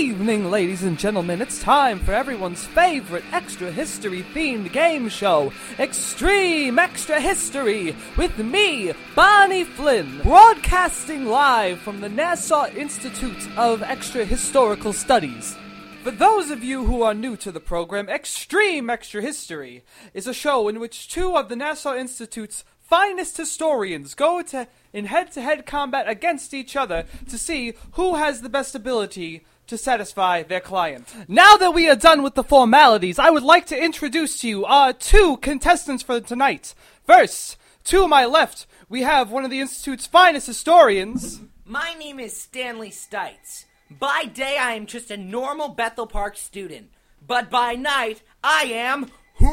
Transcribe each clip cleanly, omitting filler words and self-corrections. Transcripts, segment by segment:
evening, ladies and gentlemen. It's time for everyone's favorite extra history-themed game show, Extreme Extra History, with me, Bonnie Flynn, broadcasting live from the Nassau Institute of Extra Historical Studies. For those of you who are new to the program, Extreme Extra History is a show in which two of the Nassau Institute's finest historians go in head-to-head combat against each other to see who has the best ability to satisfy their client. Now that we are done with the formalities, I would like to introduce to you our two contestants for tonight. First, to my left, we have one of the Institute's finest historians. My name is Stanley Stites. By day, I am just a normal Bethel Park student. But by night, I am...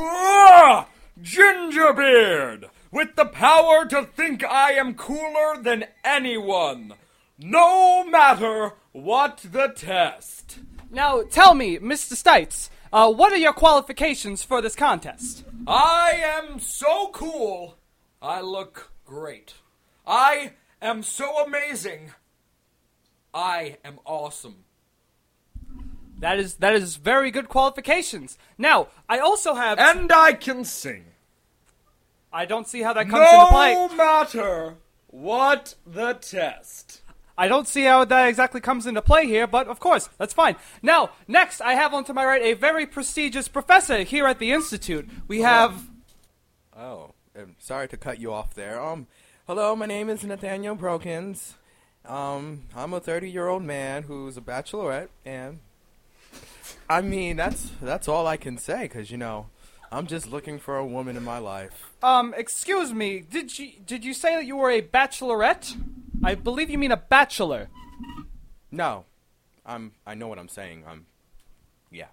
Gingerbeard! With the power to think I am cooler than anyone, no matter what the test. Now, tell me, Mr. Stites, what are your qualifications for this contest? I am so cool, I look great. I am so amazing, I am awesome. That is very good qualifications. Now, I also have... And I can sing. I don't see how that comes into play. No matter what the test. I don't see how that exactly comes into play here, but of course, that's fine. Now, next, I have on to my right a very prestigious professor here at the Institute. We have... Oh, I'm sorry to cut you off there. Hello, my name is Nathaniel Brokins. I'm a 30-year-old man who's a bachelorette, and I mean, that's all I can say, because, you know, I'm just looking for a woman in my life. Excuse me, did you say that you were a bachelorette? I believe you mean a bachelor. No, I know what I'm saying. Yeah.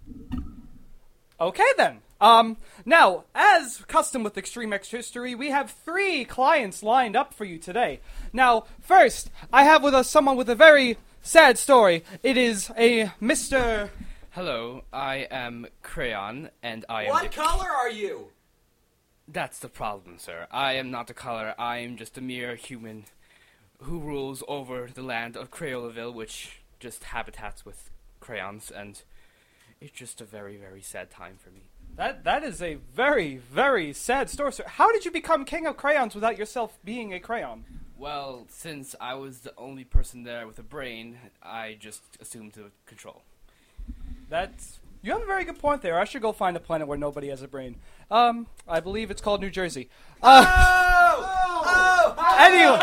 Okay then. Now, as custom with Extreme Extra History, we have 3 clients lined up for you today. Now, first, I have with us someone with a very sad story. It is a Mr. Hello, I am Crayon, and I am... What color are you? That's the problem, sir. I am not a color. I am just a mere human who rules over the land of Crayolaville, which just habitats with crayons, and it's just a very, very sad time for me. That is a very, very sad story, sir. How did you become king of crayons without yourself being a crayon? Well, since I was the only person there with a brain, I just assumed to control. You have a very good point there. I should go find a planet where nobody has a brain. I believe it's called New Jersey. Anyway.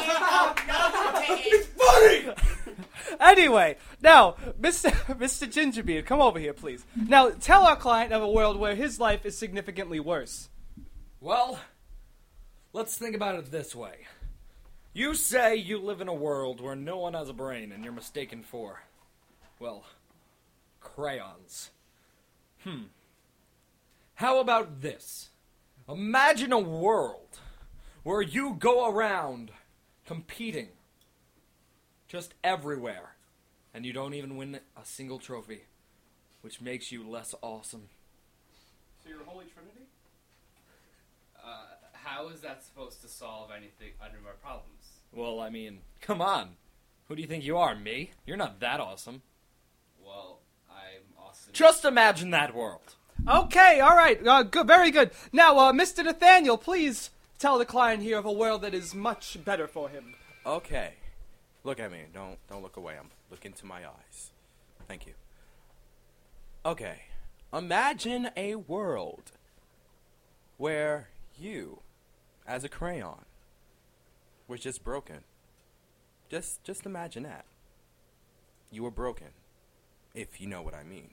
It's funny! Anyway, now, Mr. Gingerbeard, come over here, please. Now, tell our client of a world where his life is significantly worse. Well, let's think about it this way. You say you live in a world where no one has a brain and you're mistaken for, well, crayons. How about this? Imagine a world where you go around competing just everywhere, and you don't even win a single trophy, which makes you less awesome. So you're Holy Trinity? How is that supposed to solve any of our problems? Well, I mean, come on. Who do you think you are, me? You're not that awesome. Well, I'm awesome. Just imagine that world. Okay, all right. Good, very good. Now, Mr. Nathaniel, please tell the client here of a world that is much better for him. Okay. Look at me. Don't look away. Look into my eyes. Thank you. Okay. Imagine a world where you, as a crayon, was just broken. Just imagine that. You were broken, if you know what I mean.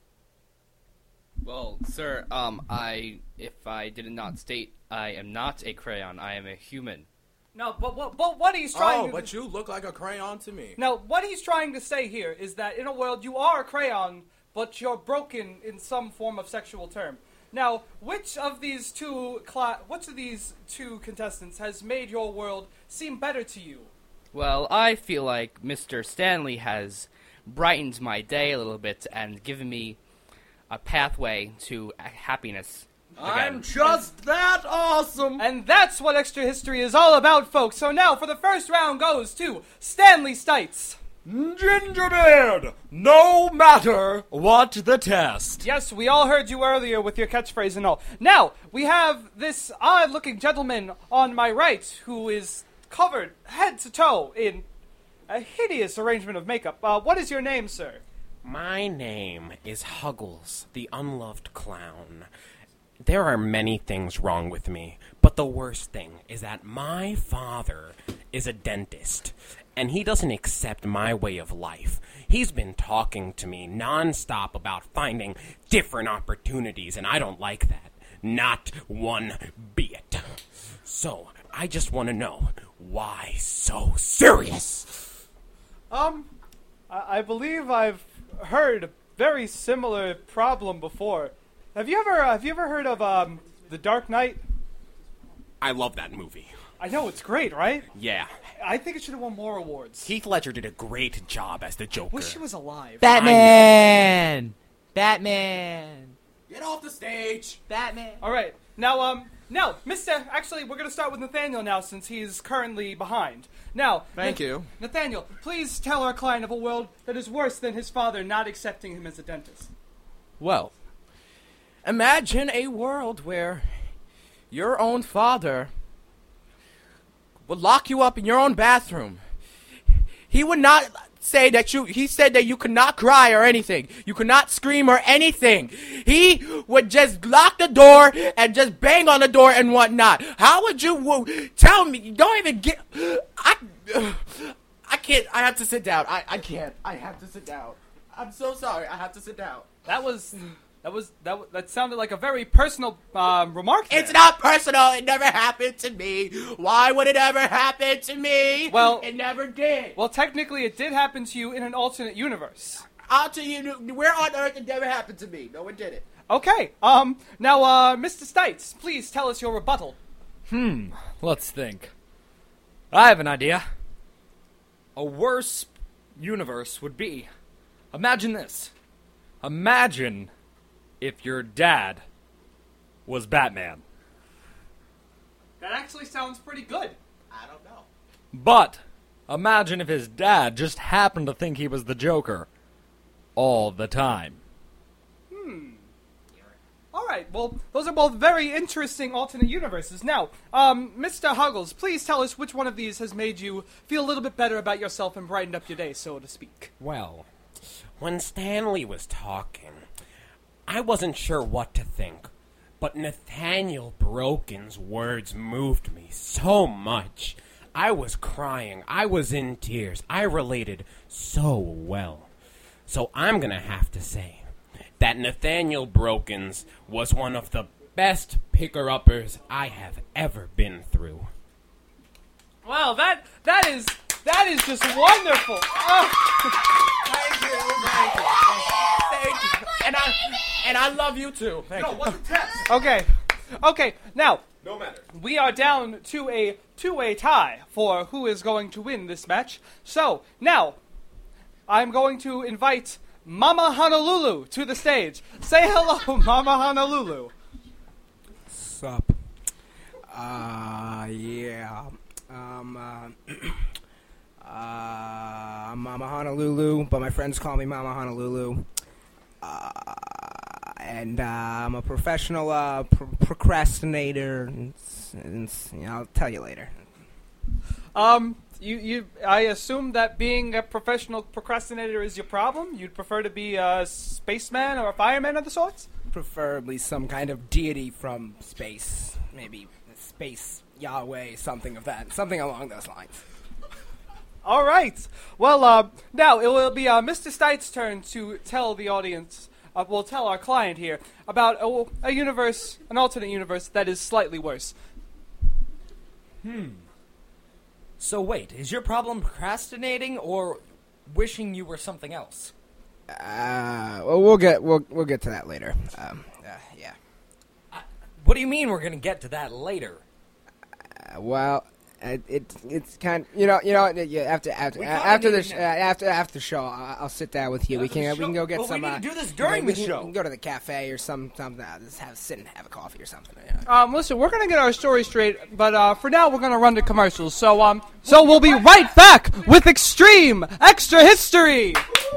Well, sir, if I did not state, I am not a crayon. I am a human. No, but what he's trying to... but you look like a crayon to me. Now, what he's trying to say here is that in a world you are a crayon, but you're broken in some form of sexual term. Now, which of these two contestants has made your world seem better to you? Well, I feel like Mr. Stanley has brightened my day a little bit and given me a pathway to happiness again. I'm just that awesome! And that's what Extra History is all about, folks. So now, for the first round goes to Stanley Stites. Gingerbeard, no matter what the test. Yes, we all heard you earlier with your catchphrase and all. Now, we have this odd-looking gentleman on my right who is covered head to toe in a hideous arrangement of makeup. What is your name, sir? My name is Huggles, the unloved clown. There are many things wrong with me, but the worst thing is that my father is a dentist, and he doesn't accept my way of life. He's been talking to me nonstop about finding different opportunities, and I don't like that. Not one bit. So, I just want to know, why so serious? I believe I've heard a very similar problem before. Have you ever heard of The Dark Knight? I love that movie. I know, it's great, right? Yeah. I think it should have won more awards. Heath Ledger did a great job as the Joker. Wish he was alive. Batman! Batman! Get off the stage! Batman! All right. Now, actually, we're going to start with Nathaniel now since he's currently behind. Now, Thank you. Nathaniel, please tell our client of a world that is worse than his father not accepting him as a dentist. Well, imagine a world where your own father would lock you up in your own bathroom. He would not say that he said that you could not cry or anything. You could not scream or anything. He would just lock the door and just bang on the door and whatnot. How would you tell me? You don't even get. I can't. I have to sit down. I can't. I have to sit down. I'm so sorry. I have to sit down. That sounded like a very personal remark there. It's not personal. It never happened to me. Why would it ever happen to me? Well, it never did. Well, technically, it did happen to you in an alternate universe. Where on earth it never happened to me? No one did it. Okay. Now, Mr. Stites, please tell us your rebuttal. Let's think. I have an idea. A worse universe would be... Imagine this. Imagine if your dad was Batman. That actually sounds pretty good. I don't know. But imagine if his dad just happened to think he was the Joker all the time. All right. Well, those are both very interesting alternate universes. Now, Mr. Huggles, please tell us which one of these has made you feel a little bit better about yourself and brightened up your day, so to speak. Well, when Stanley was talking, I wasn't sure what to think, but Nathaniel Broken's words moved me so much. I was crying. I was in tears. I related so well. So I'm going to have to say that Nathaniel Broken's was one of the best picker-uppers I have ever been through. Wow, that is just wonderful. Thank you. And I love you too. Thank you. What's the test? Okay. Now, No matter. we are down to a two-way tie for who is going to win this match. So, now, I'm going to invite Mama Honolulu to the stage. Say hello, Mama Honolulu. Sup? I'm Mama Honolulu, but my friends call me Mama Honolulu. And I'm a professional procrastinator, and I'll tell you later. I assume that being a professional procrastinator is your problem? You'd prefer to be a spaceman or a fireman of the sorts? Preferably some kind of deity from space, maybe space Yahweh, something along those lines. All right. Well, now it will be Mr. Stites' turn to tell the audience, we'll tell our client here, about a universe, an alternate universe that is slightly worse. So wait, is your problem procrastinating or wishing you were something else? Well, we'll get to that later. Yeah. What do you mean we're gonna get to that later? Well, It's kind of, you know yeah, after the show I'll sit down with you. We can go get some. We need to do this during the show. We can go to the cafe or something. Just sit and have a coffee or something. Yeah. Listen, we're gonna get our story straight, but for now we're gonna run to commercials. So we'll be right back with Extreme Extra History.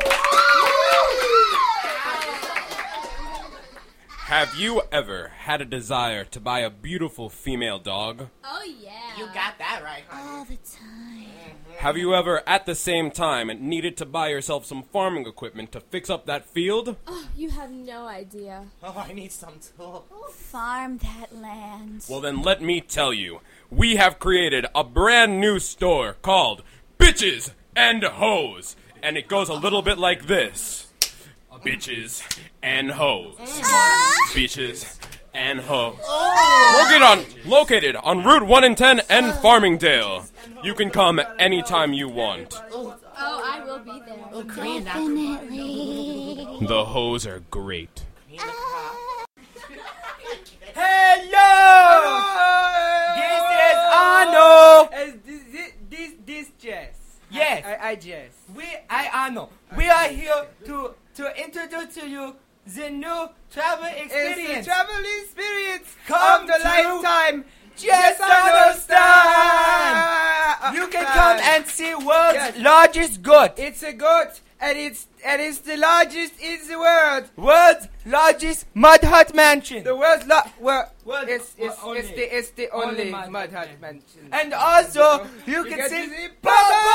Have you ever had a desire to buy a beautiful female dog? Oh, yeah. You got that right. All the time. Have you ever, at the same time, needed to buy yourself some farming equipment to fix up that field? Oh, you have no idea. Oh, I need some too. Farm that land. Well, then let me tell you. We have created a brand new store called Bitches and Hoes. And it goes a little bit like this. Bitches and hoes. Bitches and hoes. Located on Route 1 and 10 and Farmingdale. You can come anytime you want. Oh, I will be there. Oh, Korean. Definitely. The hoes are great. Hello! This is Arno. This Jess. Yes. I Jess. I Arno. We are here to introduce to you the new travel experience. It's the travel experience Come of the to lifetime. Yes, understand. You can come and see world's largest goat. It's a goat, and it's the largest in the world. World's largest mud hut mansion. The world's it's the only mud hut mansion. And also, you can see Papa!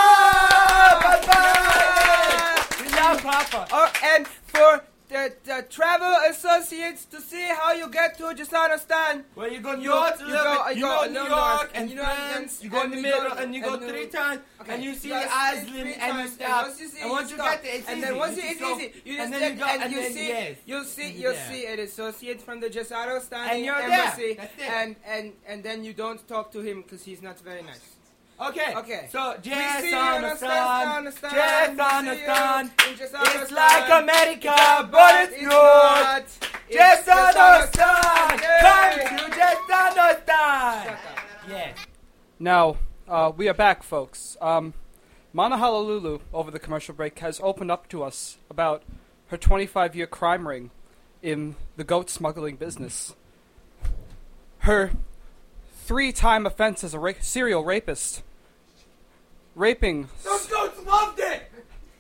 And for the travel associates to see how you get to just understand. Well, you go New You York, go New York, and France. You go in the middle, and you go 3 times, and you see the Iceland, and you stop. And once you get there, it's easy. And then once it's easy, you just and then you go, and you then see, yes. you'll see an associate from the Gesado And standing you're embassy, there. That's it. and then you don't talk to him because he's not very nice. Okay. So, We just see you, understand. understand. Just We see understand. you, just It's understand. like America, but it's not. Just understand. Come to just understand. Yes. Now, we are back, folks. Mana Honolulu, over the commercial break, has opened up to us about her 25-year crime ring in the goat smuggling business. Her 3-time offense as a serial rapist. Raping Those goats loved it.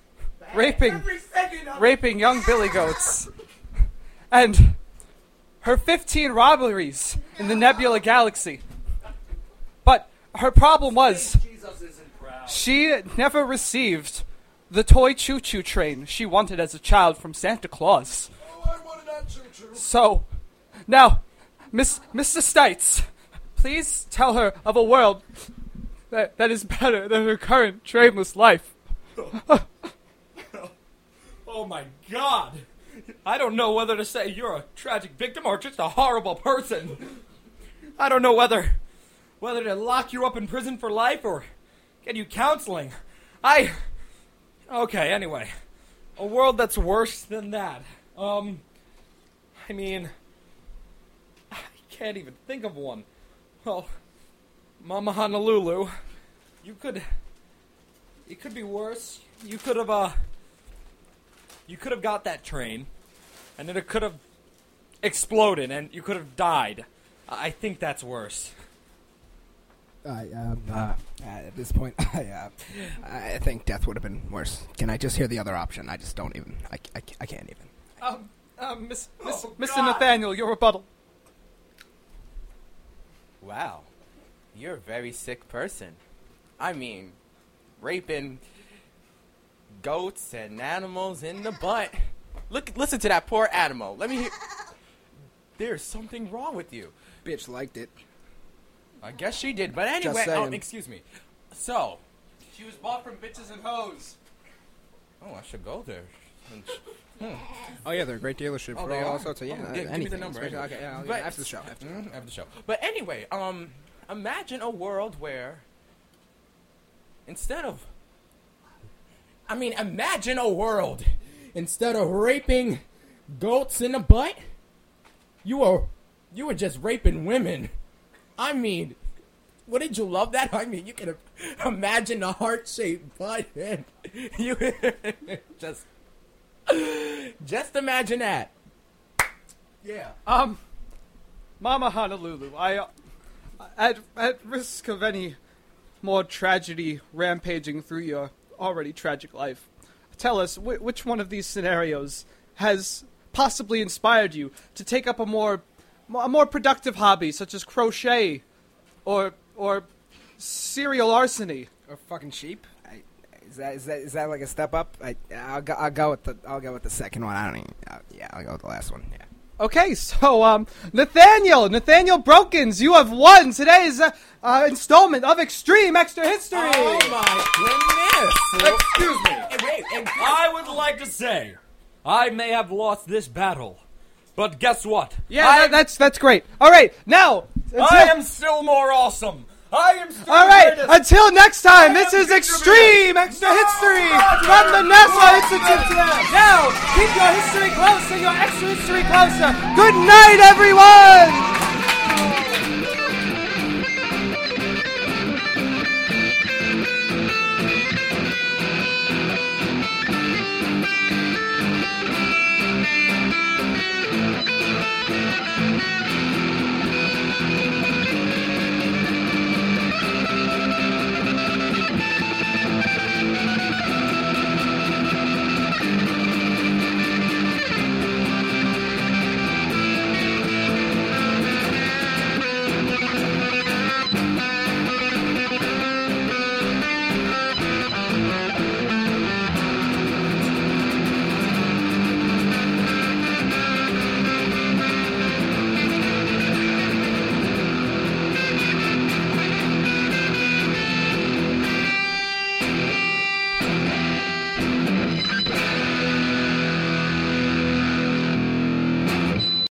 raping young billy goats. And her 15 robberies in the Nebula Galaxy. But her problem was she never received the toy choo-choo train she wanted as a child from Santa Claus. So, now, Mr. Stites, please tell her of a world that is better than her current trainless life. Oh my God! I don't know whether to say you're a tragic victim or just a horrible person. I don't know whether to lock you up in prison for life or get you counseling. Okay, anyway. A world that's worse than that. I mean, I can't even think of one. Well, Mama Honolulu, it could be worse. You could have got that train, and then it could have exploded, and you could have died. I think that's worse. At this point, I think death would have been worse. Can I just hear the other option? I just don't even. I can't even. Mr. Nathaniel, your rebuttal. Wow. You're a very sick person. I mean, raping goats and animals in the butt. Listen to that poor animal. Let me hear. There's something wrong with you. Bitch liked it. I guess she did. But anyway, excuse me. So, She was bought from Bitches and Hoes. I should go there. Oh yeah, they're a great dealership for they all are? sorts of Give me the anything, number. especially- Anyway. Okay, yeah, But- after the show. After After the show. But anyway, imagine a world where imagine a world instead of raping goats in the butt, you were just raping women. I mean, Wouldn't you love that? I mean, you can imagine a heart-shaped butt, and you just imagine that. Yeah. Mama Honolulu, at risk of any more tragedy rampaging through your already tragic life, tell us which one of these scenarios has possibly inspired you to take up a more productive hobby, such as crochet, or serial larceny. Or fucking sheep. Is that like a step up? I'll go with the second one. I don't even. I'll go with the last one. Yeah. Okay, so Nathaniel Brokens, you have won today's installment of Extreme Extra History. Oh my goodness! Excuse me. Wait, I would like to say, I may have lost this battle, but guess what? Yeah, that's great. All right, now I am still more awesome. I am still all right. greatest. Until next time, this is Extreme Extra History from the NASA Institute. Now, keep your history close and your extra history closer. Good night, everyone.